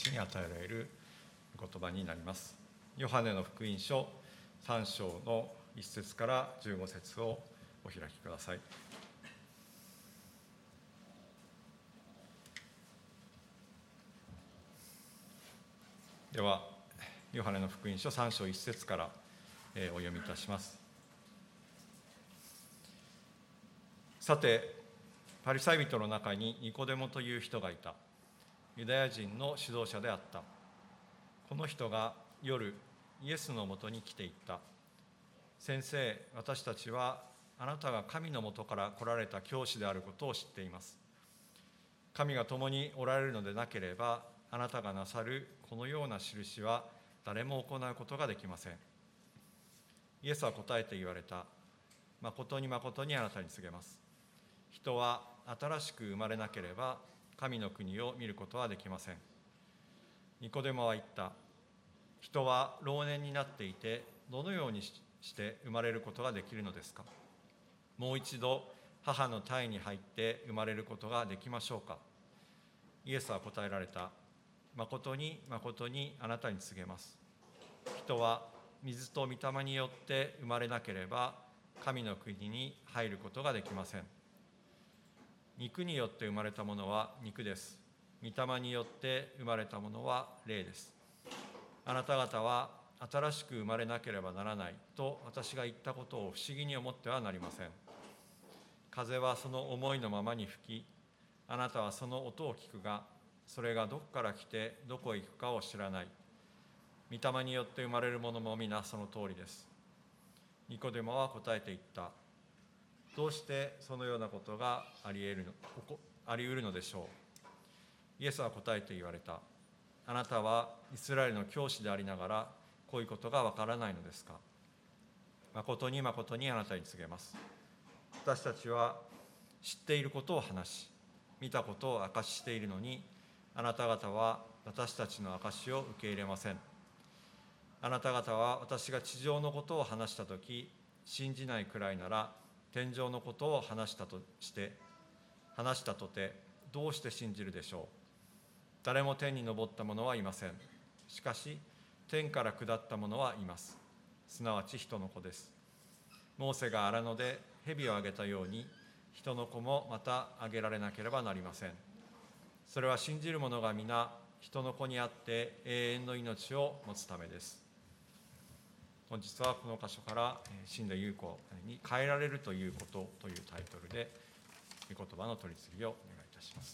に与えられる言葉になります。ヨハネの福音書3章の1節から15節をお開きください。ではヨハネの福音書3章1節からお読みいたします。さて、パリサイ人の中にニコデモという人がいた。ユダヤ人の指導者であった。この人が夜イエスのもとに来ていった。先生、私たちはあなたが神のもとから来られた教師であることを知っています。神が共におられるのでなければ、あなたがなさるこのような印は誰も行うことができません。イエスは答えて言われた。誠に誠にあなたに告げます。人は新しく生まれなければ神の国を見ることはできません。ニコデモは言った。人は老年になっていてどのようにして生まれることができるのですか。もう一度母の胎に入って生まれることができましょうか。イエスは答えられた。誠に誠にあなたに告げます。人は水と御霊によって生まれなければ神の国に入ることができません。肉によって生まれたものは肉です。御霊によって生まれたものは霊です。あなた方は新しく生まれなければならないと私が言ったことを不思議に思ってはなりません。風はその思いのままに吹き、あなたはその音を聞くが、それがどこから来てどこへ行くかを知らない。御霊によって生まれるものも皆その通りです。ニコデモは答えて言った。どうしてそのようなことがあり得るのでしょう。イエスは答えて言われた。あなたはイスラエルの教師でありながらこういうことがわからないのですか。誠に誠にあなたに告げます。私たちは知っていることを話し、見たことを証ししているのに、あなた方は私たちの証しを受け入れません。あなた方は私が地上のことを話したとき、信じないくらいなら、天上のことを話したとて、どうして信じるでしょう。誰も天に昇った者はいません。しかし、天から下った者はいます。すなわち人の子です。モーセが荒野で蛇をあげたように、人の子もまたあげられなければなりません。それは信じる者が皆、人の子にあって永遠の命を持つためです。本日はこの箇所から死んだ優子に変えられるということというタイトルで御言葉の取り次ぎをお願いいたします。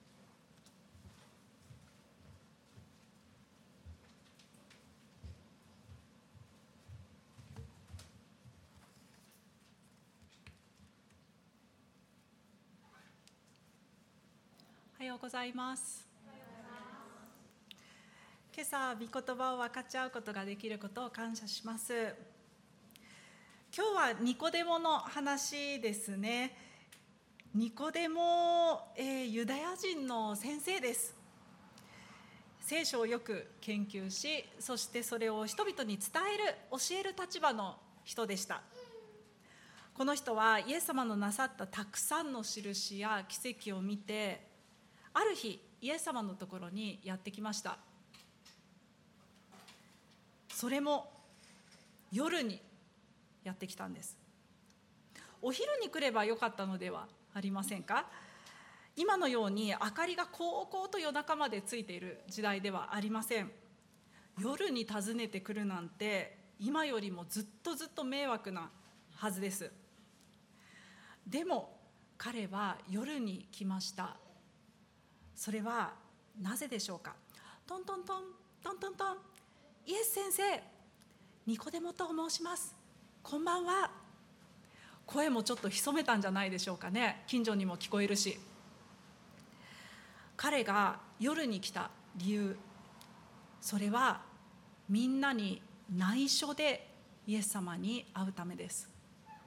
おはようございます。今朝御言葉を分かち合うことができることを感謝します。今日はニコデモの話ですね。ニコデモ、ユダヤ人の先生です。聖書をよく研究し、そしてそれを人々に伝える、教える立場の人でした。この人はイエス様のなさったたくさんの印や奇跡を見て、ある日イエス様のところにやってきました。それも夜にやってきたんです。お昼に来ればよかったのではありませんか。今のように明かりがこうこうと夜中までついている時代ではありません。夜に訪ねてくるなんて今よりもずっと迷惑なはずです。でも彼は夜に来ました。それはなぜでしょうか。トントントントントントン。イエス先生、ニコデモと申します。こんばんは。声もちょっと潜めたんじゃないでしょうかね。近所にも聞こえるし。彼が夜に来た理由、それはみんなに内緒でイエス様に会うためです。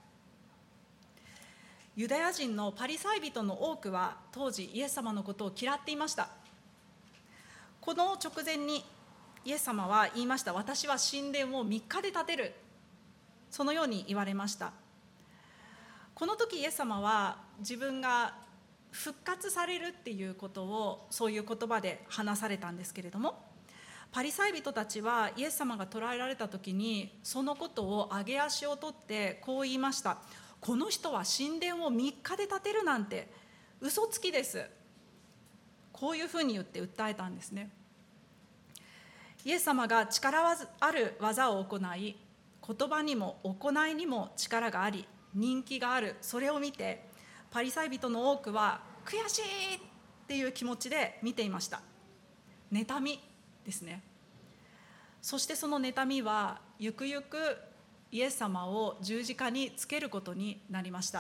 ユダヤ人のパリサイ人の多くは当時イエス様のことを嫌っていました。この直前にイエス様は言いました。私は神殿を3日で建てる。そのように言われました。この時イエス様は自分が復活されるっていうことをそういう言葉で話されたんですけれども、パリサイ人たちはイエス様が捕らえられた時にそのことを上げ足を取ってこう言いました。この人は神殿を3日で建てるなんて嘘つきです。こういうふうに言って訴えたんですね。イエス様が力ある技を行い、言葉にも行いにも力があり人気がある、それを見てパリサイ人の多くは悔しいっていう気持ちで見ていました。妬みですね。そしてその妬みはゆくゆくイエス様を十字架につけることになりました。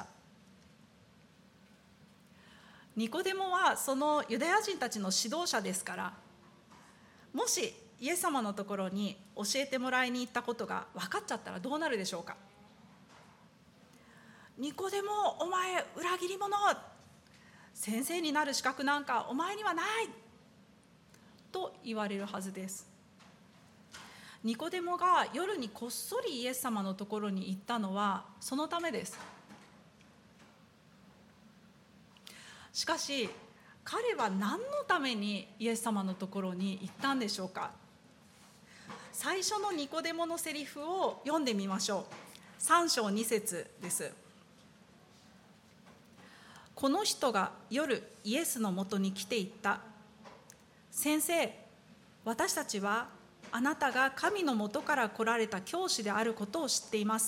ニコデモはそのユダヤ人たちの指導者ですから、もしイエス様のところに教えてもらいに行ったことが分かっちゃったらどうなるでしょうか。ニコデモ、お前裏切り者、先生になる資格なんかお前にはないと言われるはずです。ニコデモが夜にこっそりイエス様のところに行ったのはそのためです。しかし彼は何のためにイエス様のところに行ったんでしょうか。最初のニコデモのセリフを読んでみましょう。3章2節です。この人が夜イエスのもとに来ていった。先生、私たちはあなたが神のもとから来られた教師であることを知っています。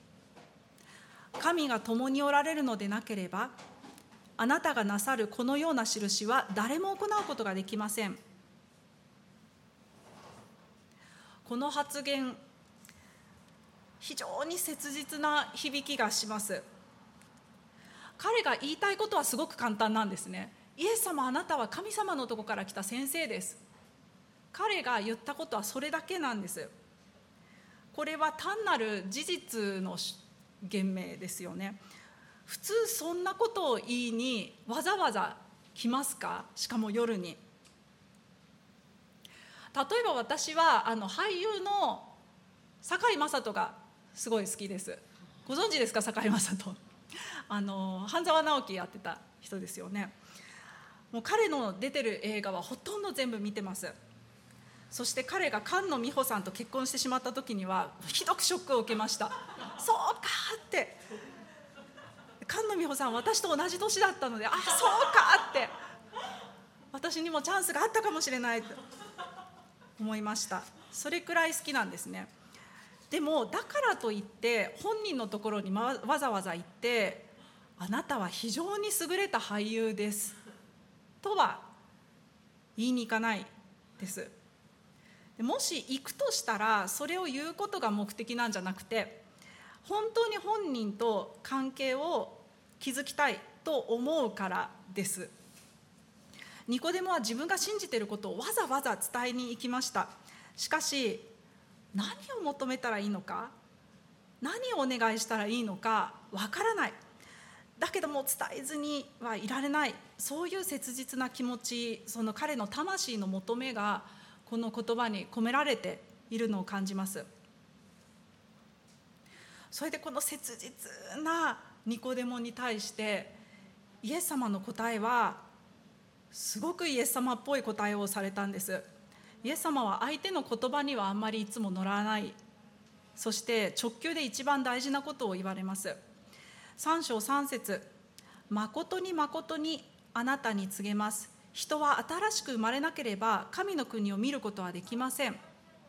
神が共におられるのでなければ、あなたがなさるこのような印は誰も行うことができません。この発言、非常に切実な響きがします。彼が言いたいことはすごく簡単なんですね。イエス様、あなたは神様のところから来た先生です。彼が言ったことはそれだけなんです。これは単なる事実の言明ですよね。普通そんなことを言いにわざわざ来ますか？しかも夜に。例えば私は俳優の堺雅人がすごい好きです。ご存知ですか？堺雅人半沢直樹やってた人ですよね。もう彼の出てる映画はほとんど全部見てます。そして彼が菅野美穂さんと結婚してしまった時にはひどくショックを受けました。そうかって、菅野美穂さん私と同じ年だったので、あ、そうかって、私にもチャンスがあったかもしれないと思いました。それくらい好きなんですね。でもだからといって本人のところにわざわざ行って、あなたは非常に優れた俳優ですとは言いに行かないです。もし行くとしたらそれを言うことが目的なんじゃなくて、本当に本人と関係を築きたいと思うからです。ニコデモは自分が信じていることをわざわざ伝えに行きました。しかし何を求めたらいいのか、何をお願いしたらいいのかわからない。だけども伝えずにはいられない、そういう切実な気持ち、その彼の魂の求めがこの言葉に込められているのを感じます。それでこの切実なニコデモに対してイエス様の答えはすごくイエス様っぽい答えをされたんです。イエス様は相手の言葉にはあんまりいつも乗らない、そして直球で一番大事なことを言われます。3章3節、誠に誠にあなたに告げます。人は新しく生まれなければ神の国を見ることはできません。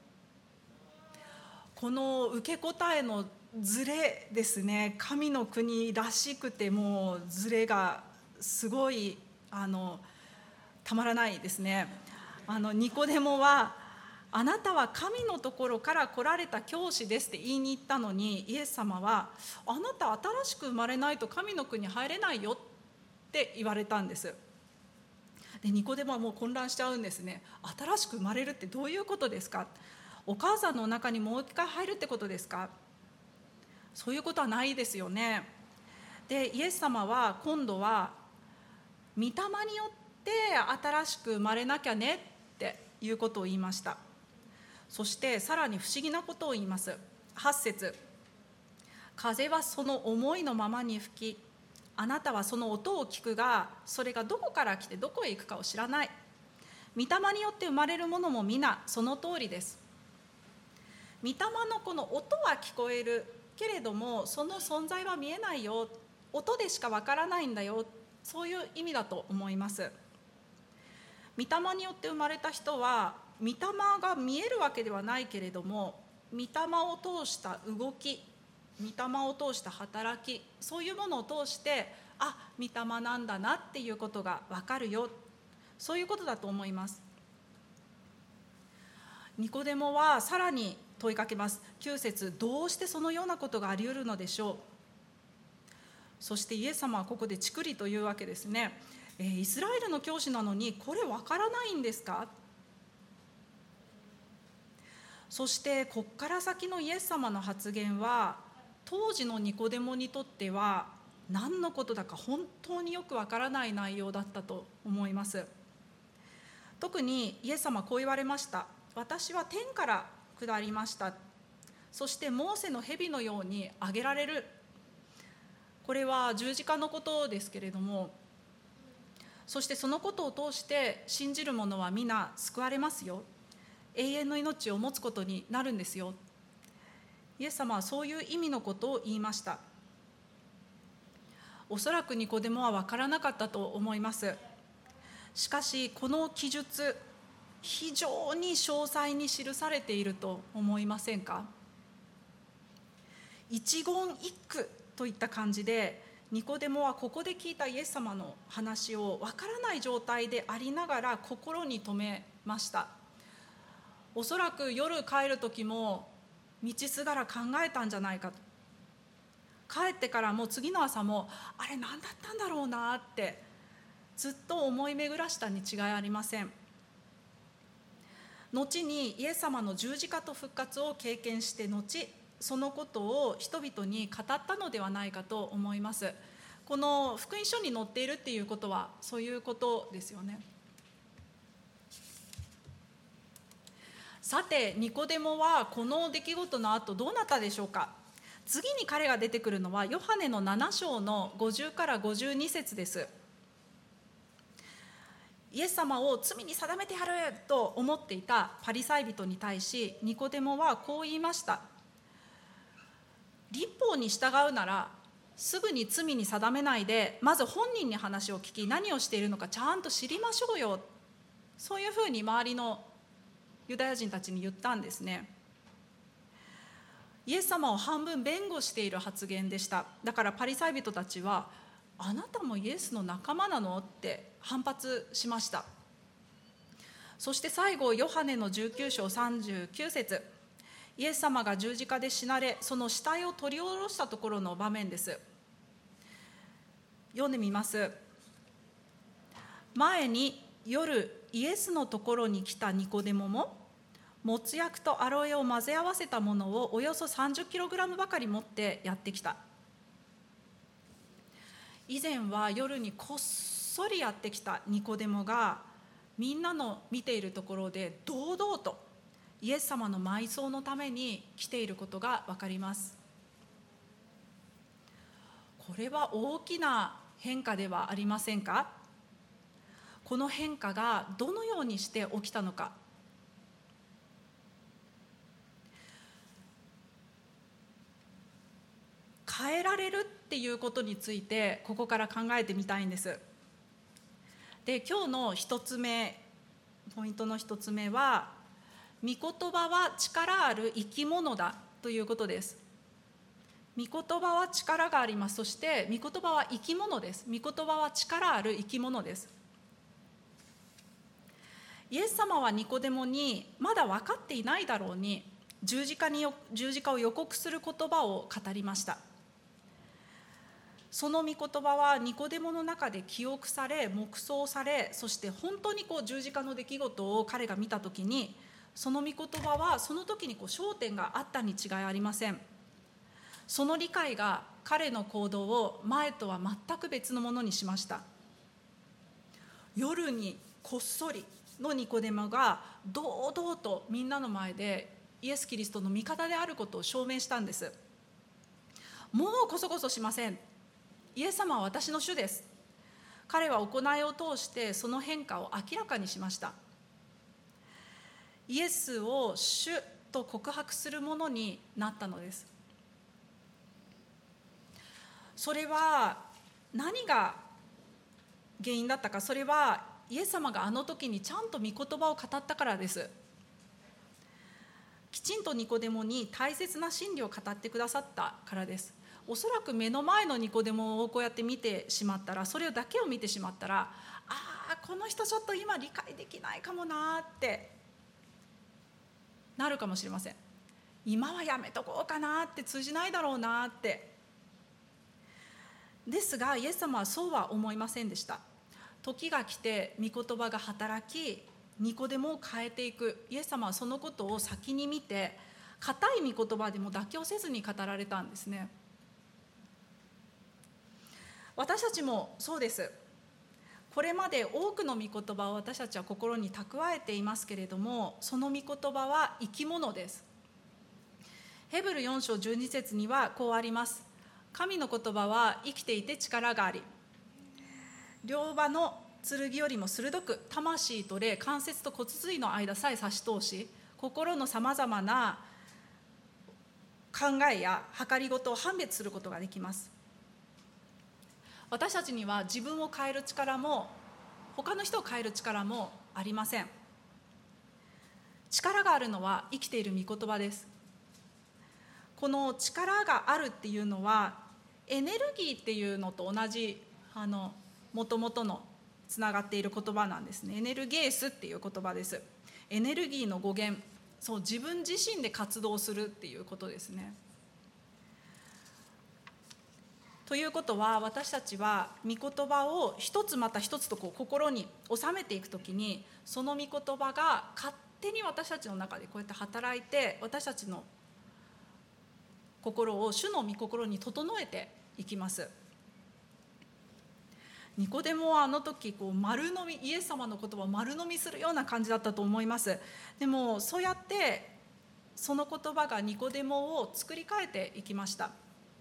この受け答えのズレですね。神の国らしくてもうズレがすごいたまらないですね。ニコデモはあなたは神のところから来られた教師ですって言いに行ったのに、イエス様はあなた新しく生まれないと神の国入れないよって言われたんです。でニコデモはもう混乱しちゃうんですね。新しく生まれるってどういうことですか？お母さんの中にもう一回入るってことですか？そういうことはないですよね。でイエス様は今度は御霊によって新しく生まれなきゃねっていうことを言いました。そしてさらに不思議なことを言います。8節、風はその思いのままに吹き、 あなたはその音を聞くが、それがどこから来てどこへ行くかを知らない。御霊によって生まれるものも皆その通りです。御霊のこの音は聞こえるけれども、その存在は見えないよ、音でしかわからないんだよ、そういう意味だと思います。御霊によって生まれた人は、御霊が見えるわけではないけれども、御霊を通した動き、御霊を通した働き、そういうものを通して、あ、御霊なんだなっていうことがわかるよ、そういうことだと思います。ニコデモはさらに問いかけます。9節、どうしてそのようなことがあり得るのでしょう。そしてイエス様はここでチクリというわけですね。イスラエルの教師なのにこれわからないんですか。そしてこっから先のイエス様の発言は、当時のニコデモにとっては何のことだか本当によくわからない内容だったと思います。特にイエス様はこう言われました。私は天から下りました。そしてモーセの蛇のように上げられる。これは十字架のことですけれども、そしてそのことを通して信じる者は皆救われますよ。永遠の命を持つことになるんですよ。イエス様はそういう意味のことを言いました。おそらくニコデモは分からなかったと思います。しかしこの記述、非常に詳細に記されていると思いませんか。一言一句といった感じで、ニコデモはここで聞いたイエス様の話を分からない状態でありながら心に留めました。おそらく夜帰る時も道すがら考えたんじゃないかと。帰ってからも次の朝も、あれ何だったんだろうなってずっと思い巡らしたに違いありません。後にイエス様の十字架と復活を経験して後、そのことを人々に語ったのではないかと思います。この福音書に載っているっていうことはそういうことですよね。さてニコデモはこの出来事の後どうなったでしょうか。次に彼が出てくるのはヨハネの7章の50から52節です。イエス様を罪に定めてやると思っていたパリサイ人に対し、ニコデモはこう言いました。律法に従うならすぐに罪に定めないで、まず本人に話を聞き、何をしているのかちゃんと知りましょうよ。そういうふうに周りのユダヤ人たちに言ったんですね。イエス様を半分弁護している発言でした。だからパリサイ人たちは、あなたもイエスの仲間なのって反発しました。そして最後、ヨハネの19章39節、イエス様が十字架で死なれ、その死体を取り下ろしたところの場面です。読んでみます。前に夜イエスのところに来たニコデモも、もつ薬とアロエを混ぜ合わせたものをおよそ30キログラムばかり持ってやってきた。以前は夜にこっそりやってきたニコデモが、みんなの見ているところで堂々とイエス様の埋葬のために来ていることが分かります。これは大きな変化ではありませんか。この変化がどのようにして起きたのか。変えられるっていうことについてここから考えてみたいんです。で、今日のポイントの一つ目は、御言葉は力ある生き物だということです。御言葉は力があります。そして御言葉は生き物です。御言葉は力ある生き物です。イエス様はニコデモにまだ分かっていないだろうに十字架を予告する言葉を語りました。その御言葉はニコデモの中で記憶され、黙想され、そして本当に十字架の出来事を彼が見たときに、その御言葉はその時に焦点があったに違いありません。その理解が彼の行動を前とは全く別のものにしました。夜にこっそりのニコデモが堂々とみんなの前でイエス・キリストの味方であることを証明したんです。もうこそこそしません。 イエス様は私の主です。彼は行いを通してその変化を明らかにしました。イエスを主と告白するものになったのです。それは何が原因だったか。それはイエス様があの時にちゃんと御言葉を語ったからです。きちんとニコデモに大切な真理を語ってくださったからです。おそらく目の前のニコデモをこうやって見てしまったら、それだけを見てしまったら、この人ちょっと今理解できないかもなってなるかもしれません。今はやめとこうかなって、通じないだろうなって。ですがイエス様はそうは思いませんでした。時が来て御言葉が働き、ニコデモを変えていく。イエス様はそのことを先に見て、固い御言葉でも妥協せずに語られたんですね。私たちもそうです。これまで多くの御言葉を私たちは心に蓄えていますけれども、その御言葉は生き物です。ヘブル4章12節にはこうあります。神の言葉は生きていて力があり、両刃の剣よりも鋭く、魂と霊、関節と骨髄の間さえ差し通し、心のさまざまな考えや計りごとを判別することができます。私たちには自分を変える力も他の人を変える力もありません。力があるのは生きている御言葉です。この力があるっていうのはエネルギーっていうのと同じもともとのつながっている言葉なんですね。エネルゲースっていう言葉です。エネルギーの語源、そう、自分自身で活動するっていうことですね。ということは、私たちは御言葉を一つまた一つと心に収めていくときに、その御言葉が勝手に私たちの中でこうやって働いて、私たちの心を主の御心に整えていきます。ニコデモはあの時丸飲み、イエス様の言葉を丸飲みするような感じだったと思います。でもそうやってその言葉がニコデモを作り変えていきました。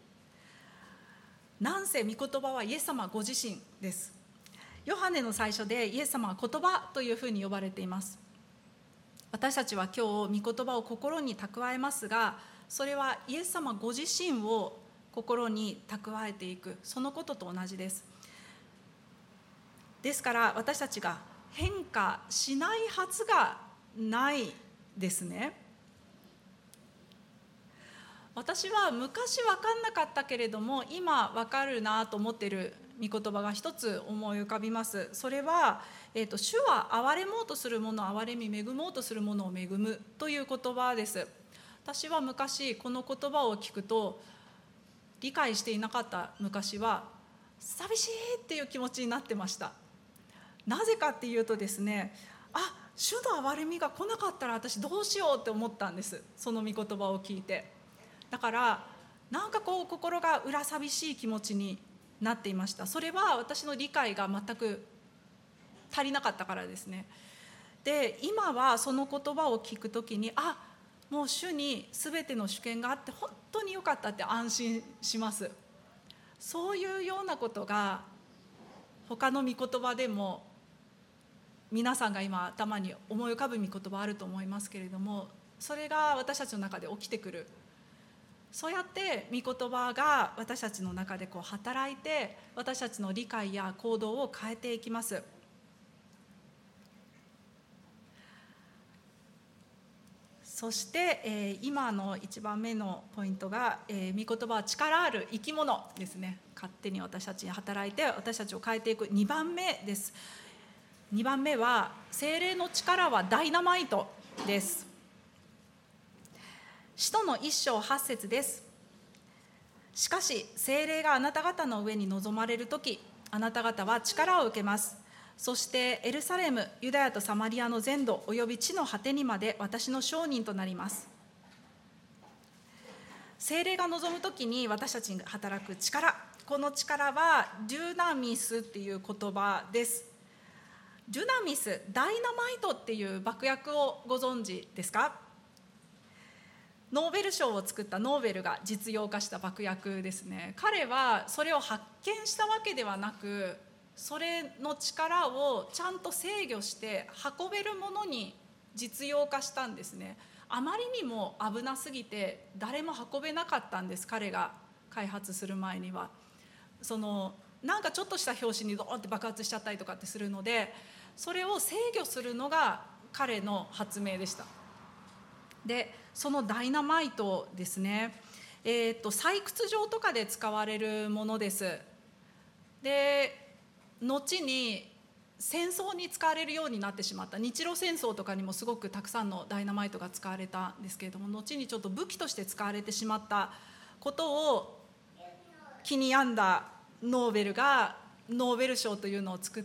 なんせ御言葉はイエス様ご自身です。ヨハネの最初でイエス様は言葉というふうに呼ばれています。私たちは今日御言葉を心に蓄えますが、それはイエス様ご自身を心に蓄えていく、そのことと同じです。ですから私たちが変化しないはずがないですね。私は昔分かんなかったけれども今分かるなと思っている御言葉が一つ思い浮かびます。それは、主は憐れもうとするものを憐れみ、恵もうとするものを恵むという言葉です。私は昔この言葉を聞くと、理解していなかった昔は寂しいっていう気持ちになってました。なぜかっていうとですね、主の憐れみが来なかったら私どうしようって思ったんです。その御言葉を聞いて。だからなんか心が裏寂しい気持ちになっていました。それは私の理解が全く足りなかったからですね。で、今はその言葉を聞くときに、もう主に全ての主権があって本当によかったって安心します。そういうようなことが他の御言葉でも皆さんが今頭に思い浮かぶ御言葉あると思いますけれども、それが私たちの中で起きてくる。そうやって御言葉が私たちの中で働いて、私たちの理解や行動を変えていきます。そして、今の1番目のポイントが、御言葉は力ある生き物ですね。勝手に私たちに働いて私たちを変えていく。2番目です。2番目は聖霊の力はダイナマイトです。使徒の1章8節です。しかし聖霊があなた方の上に臨まれるとき、あなた方は力を受けます。そしてエルサレム、ユダヤとサマリアの全土および地の果てにまで私の証人となります。聖霊が望むときに私たちに働く力、この力はデュナミスっていう言葉です。デュナミス、ダイナマイトっていう爆薬をご存知ですか？ ノーベル賞を作ったノーベルが実用化した爆薬ですね。彼はそれを発見したわけではなく、それの力をちゃんと制御して運べるものに実用化したんですね。あまりにも危なすぎて誰も運べなかったんです。彼が開発する前にはなんかちょっとした拍子にドーンって爆発しちゃったりとかってするので、それを制御するのが彼の発明でした。でそのダイナマイトですね、採掘場とかで使われるものです。で後に戦争に使われるようになってしまった。日露戦争とかにもすごくたくさんのダイナマイトが使われたんですけれども、後にちょっと武器として使われてしまったことを気に病んだノーベルがノーベル賞というのを作って、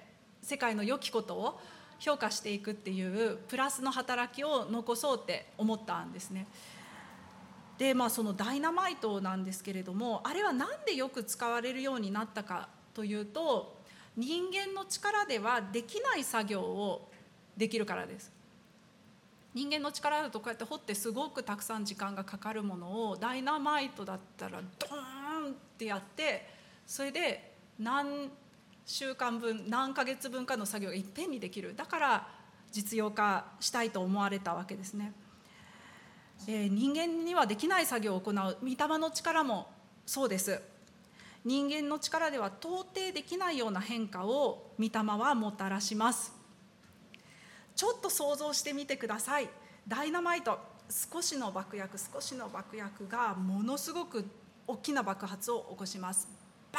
世界の良きことを評価していくっていうプラスの働きを残そうって思ったんですね。でそのダイナマイトなんですけれども、あれは何でよく使われるようになったかというと、人間の力ではできない作業をできるからです。人間の力だとこうやって掘ってすごくたくさん時間がかかるものを、ダイナマイトだったらドーンってやって、それで何週間分何ヶ月分かの作業がいっぺんにできる。だから実用化したいと思われたわけですね。人間にはできない作業を行う御霊の力もそうです。人間の力では到底できないような変化を御霊はもたらします。ちょっと想像してみてください。ダイナマイト、少しの爆薬がものすごく大きな爆発を起こします。バ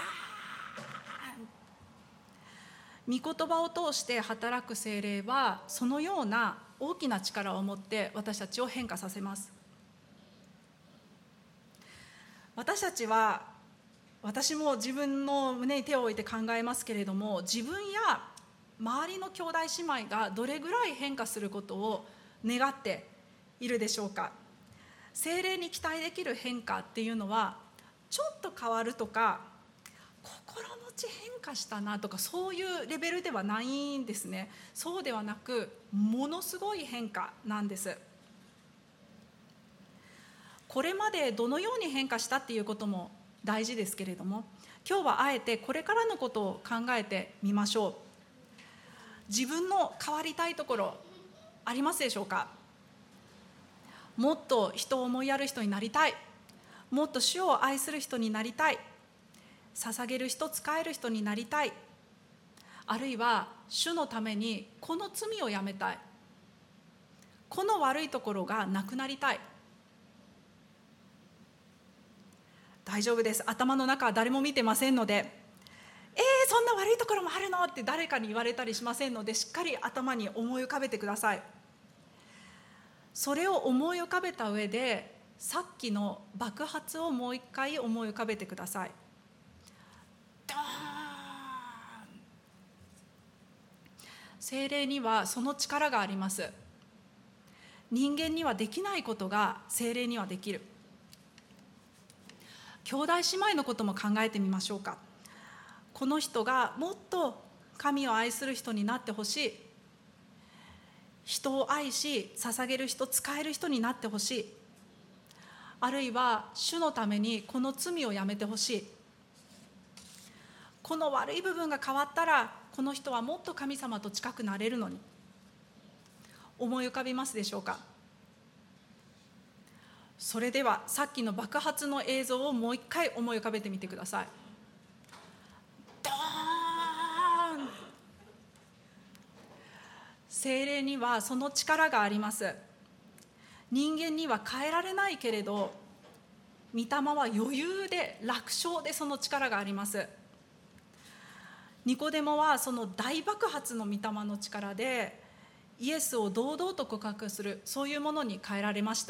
ーン。御言葉を通して働く聖霊はそのような大きな力を持って私たちを変化させます。私も自分の胸に手を置いて考えますけれども、自分や周りの兄弟姉妹がどれぐらい変化することを願っているでしょうか。聖霊に期待できる変化っていうのは、ちょっと変わるとか心持ち変化したなとか、そういうレベルではないんですね。そうではなく、ものすごい変化なんです。これまでどのように変化したっていうことも大事ですけれども、今日はあえてこれからのことを考えてみましょう。自分の変わりたいところありますでしょうか。もっと人を思いやる人になりたい、もっと主を愛する人になりたい、捧げる人、仕える人になりたい、あるいは主のためにこの罪をやめたい、この悪いところがなくなりたい。大丈夫です。頭の中は誰も見てませんので、そんな悪いところもあるのって誰かに言われたりしませんので、しっかり頭に思い浮かべてください。それを思い浮かべた上で、さっきの爆発をもう一回思い浮かべてください。ドーン。聖霊にはその力があります。人間にはできないことが聖霊にはできる。兄弟姉妹のことも考えてみましょうか。この人がもっと神を愛する人になってほしい、人を愛し捧げる人、仕える人になってほしい、あるいは主のためにこの罪をやめてほしい、この悪い部分が変わったらこの人はもっと神様と近くなれるのに、思い浮かびますでしょうか。それではさっきの爆発の映像をもう一回思い浮かべてみてください。ドーン。聖霊にはその力があります。人間には変えられないけれど、御霊は余裕で楽勝でその力があります。ニコデモはその大爆発の御霊の力でイエスを堂々と告白する、そういうものに変えられました。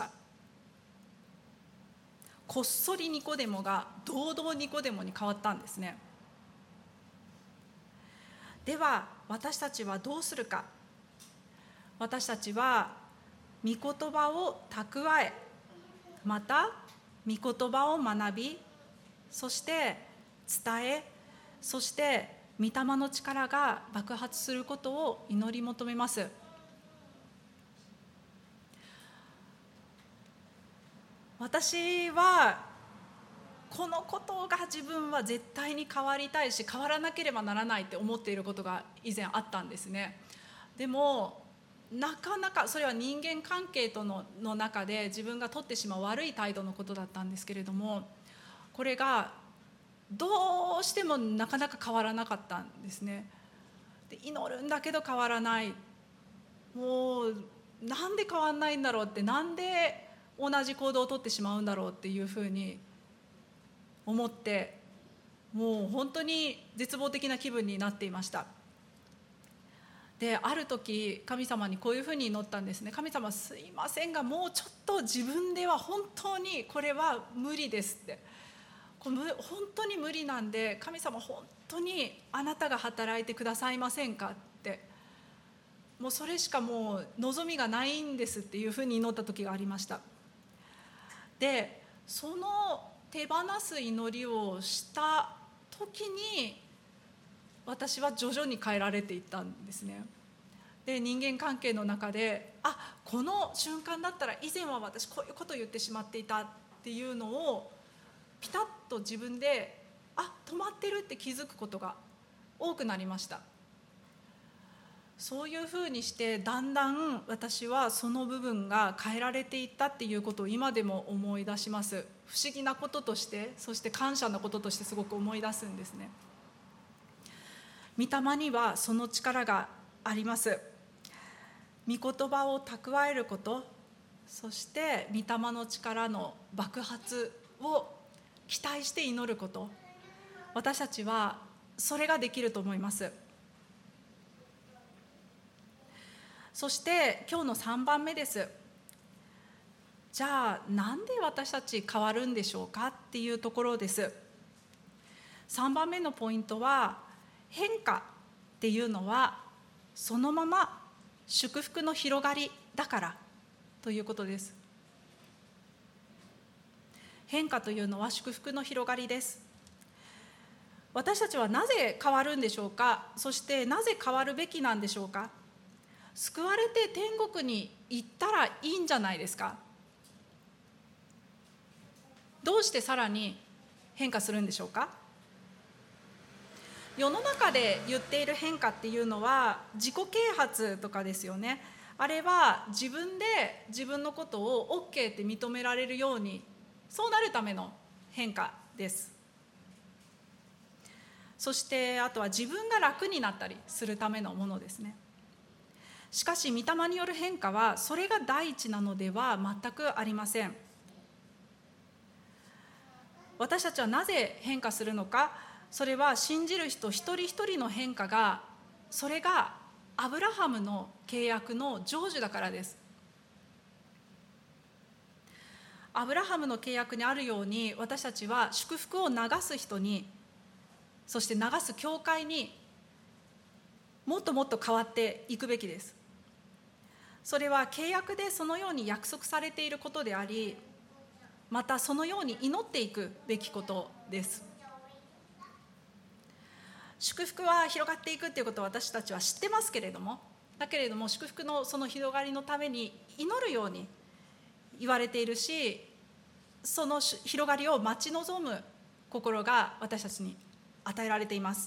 こっそりニコデモが堂々ニコデモに変わったんですね。では私たちはどうするか。私たちは御言葉を蓄え、また御言葉を学び、そして伝え、そして御霊の力が爆発することを祈り求めます。 私はこのことが自分は絶対に変わりたいし変わらなければならないって思っていることが以前あったんですね。でもなかなかそれは人間関係との中で自分が取ってしまう悪い態度のことだったんですけれども、これがどうしてもなかなか変わらなかったんですね。で祈るんだけど変わらない。もうなんで変わらないんだろうって、なんで同じ行動をとってしまうんだろうっていうふうに思って、もう本当に絶望的な気分になっていました。である時神様にこういうふうに祈ったんですね。神様すいませんが、もうちょっと自分では本当にこれは無理ですって、本当に無理なんで神様本当にあなたが働いてくださいませんかって、もうそれしかもう望みがないんですっていうふうに祈った時がありました。でその手放す祈りをした時に私は徐々に変えられていったんですね。で人間関係の中でこの瞬間だったら以前は私こういうことを言ってしまっていたっていうのをピタッと自分で止まってるって気づくことが多くなりました。そういうふうにしてだんだん私はその部分が変えられていったっていうことを今でも思い出します。不思議なこととして、そして感謝のこととしてすごく思い出すんですね。御霊にはその力があります。御言葉を蓄えること、そして御霊の力の爆発を期待して祈ること、私たちはそれができると思います。そして今日の3番目です。じゃあなんで私たち変わるんでしょうかっていうところです。3番目のポイントは、変化っていうのはそのまま祝福の広がりだからということです。変化というのは祝福の広がりです。私たちはなぜ変わるんでしょうか。そしてなぜ変わるべきなんでしょうか。救われて天国に行ったらいいんじゃないですか。どうしてさらに変化するんでしょうか。世の中で言っている変化っていうのは自己啓発とかですよね。あれは自分で自分のことを OK って認められるように、そうなるための変化です。そしてあとは自分が楽になったりするためのものですね。しかし御霊による変化はそれが第一なのでは全くありません。私たちはなぜ変化するのか。それは信じる人一人一人の変化が、それがアブラハムの契約の成就だからです。アブラハムの契約にあるように、私たちは祝福を流す人に、そして流す教会にもっともっと変わっていくべきです。それは契約でそのように約束されていることであり、またそのように祈っていくべきことです。祝福は広がっていくということを私たちは知ってますけれども、だけれども祝福のその広がりのために祈るように言われているし、その広がりを待ち望む心が私たちに与えられています。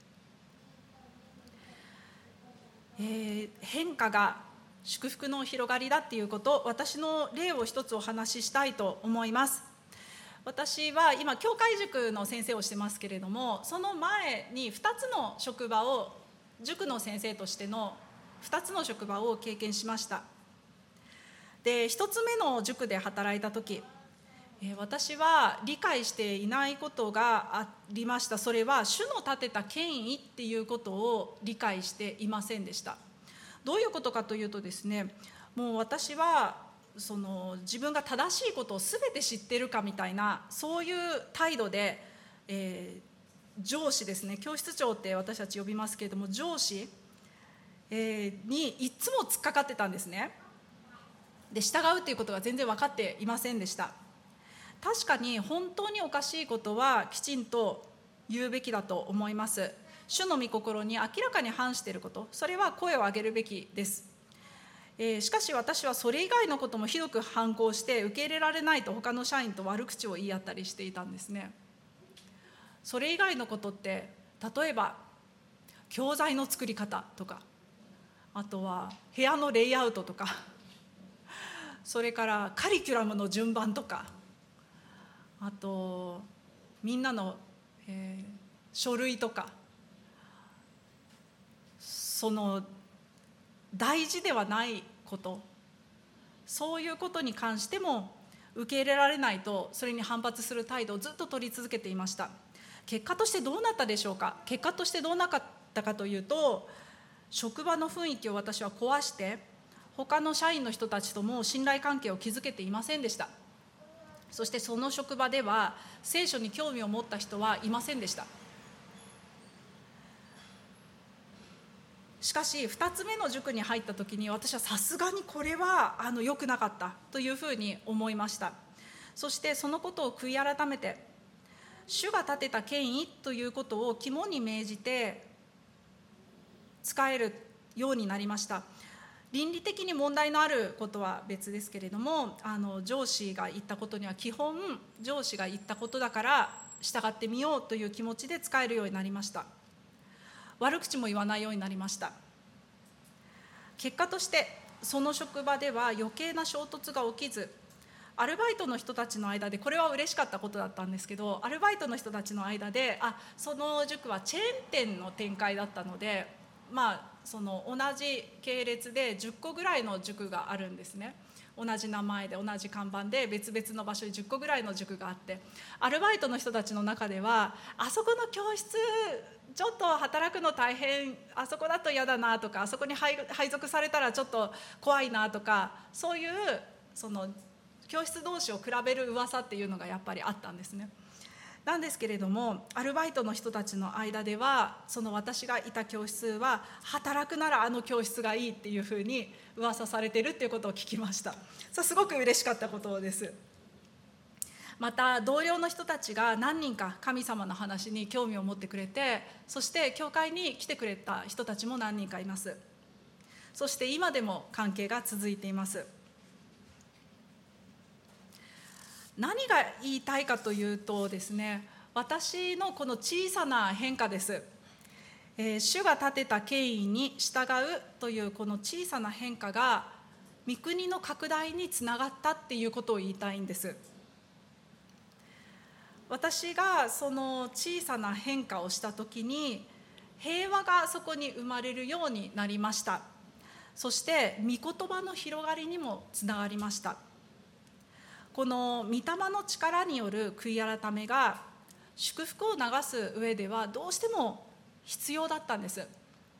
変化が祝福の広がりだっていうこと、私の例を一つお話ししたいと思います。私は今教会塾の先生をしてますけれども、その前に2つの職場を、塾の先生としての2つの職場を経験しました。で1つ目の塾で働いた時、私は理解していないことがありました。それは主の立てた権威っていうことを理解していませんでした。どういうことかというとですね、もう私は自分が正しいことを全て知っているかみたいな、そういう態度で、上司ですね、教室長って私たち呼びますけれども、上司、にいつも突っかかってたんですね。で従うということが全然分かっていませんでした。確かに本当におかしいことはきちんと言うべきだと思います。主の御心に明らかに反していること、それは声を上げるべきです。 しかし私はそれ以外のこともひどく反抗して受け入れられないと他の社員と悪口を言い合ったりしていたんですね。それ以外のことって例えば教材の作り方とか、あとは部屋のレイアウトとか、それからカリキュラムの順番とか、あとみんなの、書類とか、その大事ではないこと、そういうことに関しても受け入れられないとそれに反発する態度をずっと取り続けていました。結果としてどうなったでしょうか。結果としてどうなったかというと、職場の雰囲気を私は壊して他の社員の人たちとも信頼関係を築けていませんでした。そしてその職場では聖書に興味を持った人はいませんでした。しかし2つ目の塾に入った時に私はさすがにこれは良くなかったというふうに思いました。そしてそのことを悔い改めて、主が立てた権威ということを肝に銘じて使えるようになりました。倫理的に問題のあることは別ですけれども、上司が言ったことには基本上司が言ったことだから従ってみようという気持ちで使えるようになりました。悪口も言わないようになりました。結果としてその職場では余計な衝突が起きず、アルバイトの人たちの間で、これは嬉しかったことだったんですけど、アルバイトの人たちの間でその塾はチェーン店の展開だったので、その同じ系列で10個ぐらいの塾があるんですね。同じ名前で同じ看板で別々の場所に10個ぐらいの塾があって、アルバイトの人たちの中ではあそこの教室ちょっと働くの大変、あそこだと嫌だなとか、あそこに配属されたらちょっと怖いなとか、そういうその教室同士を比べる噂っていうのがやっぱりあったんですね。なんですけれども、アルバイトの人たちの間ではその私がいた教室は働くならあの教室がいいっていうふうに噂されてるっていうことを聞きました。すごく嬉しかったことです。また同僚の人たちが何人か神様の話に興味を持ってくれて、そして教会に来てくれた人たちも何人かいます。そして今でも関係が続いています。何が言いたいかというとですね、私のこの小さな変化です。主が立てた権威に従うというこの小さな変化が御国の拡大につながったっていうことを言いたいんです。私がその小さな変化をした時に平和がそこに生まれるようになりました。そして御言葉の広がりにもつながりました。この御霊の力による悔い改めが祝福を流す上ではどうしても必要だったんです。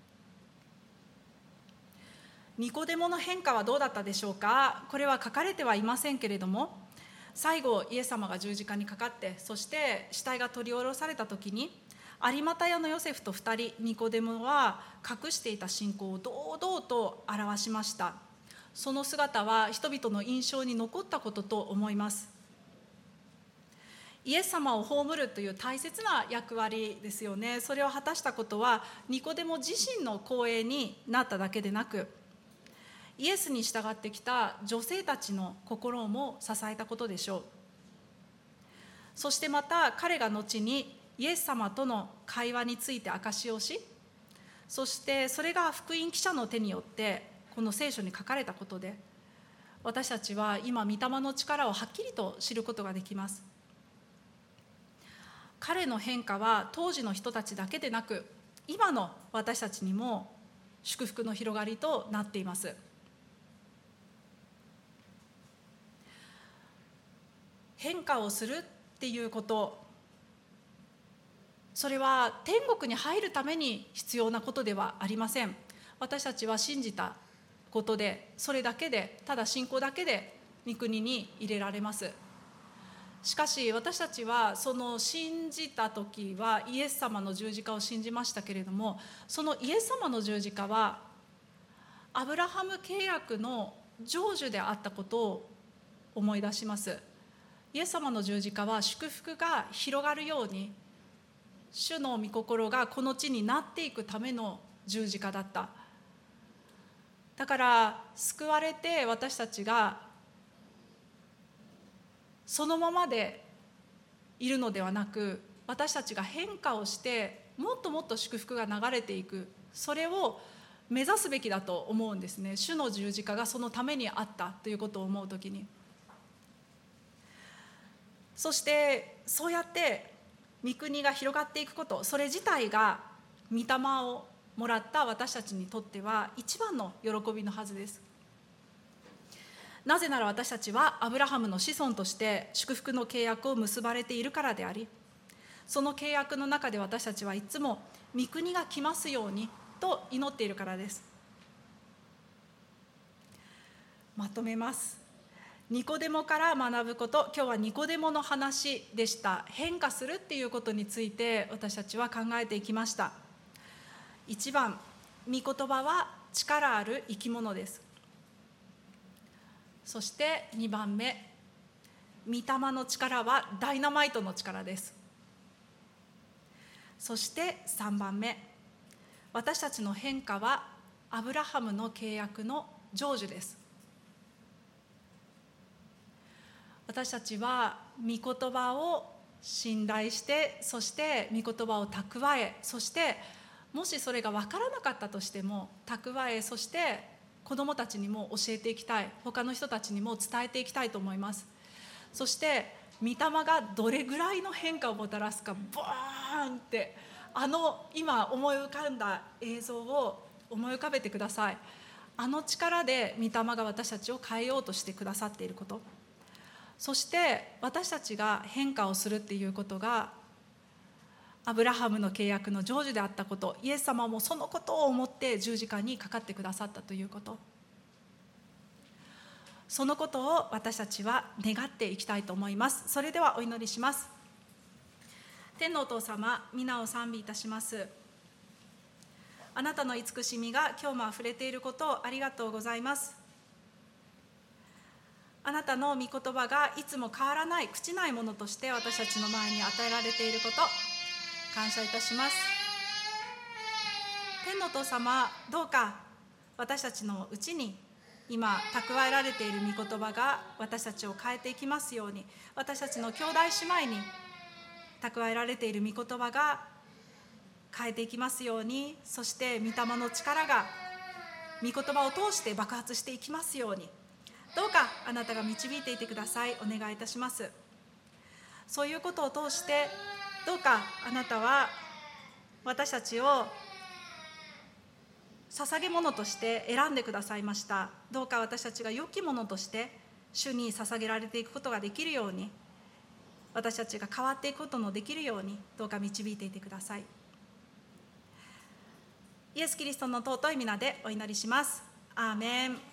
ニコデモの変化はどうだったでしょうか。これは書かれてはいませんけれども、最後イエス様が十字架にかかって、そして死体が取り下ろされた時に有股屋のヨセフと2人、ニコデモは隠していた信仰を堂々と表しました。その姿は人々の印象に残ったことと思います。イエス様を葬るという大切な役割ですよね。それを果たしたことはニコデモ自身の光栄になっただけでなく、イエスに従ってきた女性たちの心も支えたことでしょう。そしてまた彼が後にイエス様との会話について証しをし、そしてそれが福音記者の手によってこの聖書に書かれたことで、私たちは今御霊の力をはっきりと知ることができます。彼の変化は当時の人たちだけでなく、今の私たちにも祝福の広がりとなっています。変化をするっていうこと、それは天国に入るために必要なことではありません。私たちは信じたことで、それだけで、ただ信仰だけで御国に入れられます。しかし私たちはその信じた時はイエス様の十字架を信じましたけれども、そのイエス様の十字架はアブラハム契約の成就であったことを思い出します。イエス様の十字架は祝福が広がるように、主の御心がこの地になっていくための十字架だった。 だから救われて私たちがそのままでいるのではなく、私たちが変化をしてもっともっと祝福が流れていく、それを目指すべきだと思うんですね。主の十字架がそのためにあったということを思うときに、そしてそうやって御国が広がっていくこと、それ自体が御霊をもらった私たちにとっては一番の喜びのはずです。なぜなら私たちはアブラハムの子孫として祝福の契約を結ばれているからであり、その契約の中で私たちはいつも御国が来ますようにと祈っているからです。まとめます。ニコデモから学ぶこと、今日はニコデモの話でした。変化するっていうことについて私たちは考えていきました。1番、御言葉は力ある生き物です。そして2番目、御霊の力はダイナマイトの力です。そして3番目、私たちの変化はアブラハムの契約の成就です。私たちは御言葉を信頼して、そして御言葉を蓄え、そしてもしそれが分からなかったとしても蓄え、そして子どもたちにも教えていきたい、他の人たちにも伝えていきたいと思います。そして御霊がどれぐらいの変化をもたらすか、ボーンって今思い浮かんだ映像を思い浮かべてください。あの力で御霊が私たちを変えようとしてくださっていること、そして私たちが変化をするっていうことがアブラハムの契約の成就であったこと、イエス様もそのことを思って十字架にかかってくださったということ、そのことを私たちは願っていきたいと思います。それではお祈りします。天のお父様、皆を賛美いたします。あなたの慈しみが今日もあふれていることをありがとうございます。あなたの御言葉がいつも変わらない朽ちないものとして私たちの前に与えられていること、感謝いたします。天のお父様、どうか私たちのうちに今蓄えられている御言葉が私たちを変えていきますように、私たちの兄弟姉妹に蓄えられている御言葉が変えていきますように、そして御霊の力が御言葉を通して爆発していきますように、どうかあなたが導いていてください。お願いいたします。そういうことを通してどうかあなたは私たちを捧げ物として選んでくださいました。どうか私たちが良きものとして主に捧げられていくことができるように、私たちが変わっていくことのできるように、どうか導いていてください。イエス・キリストの尊い皆でお祈りします。アーメン。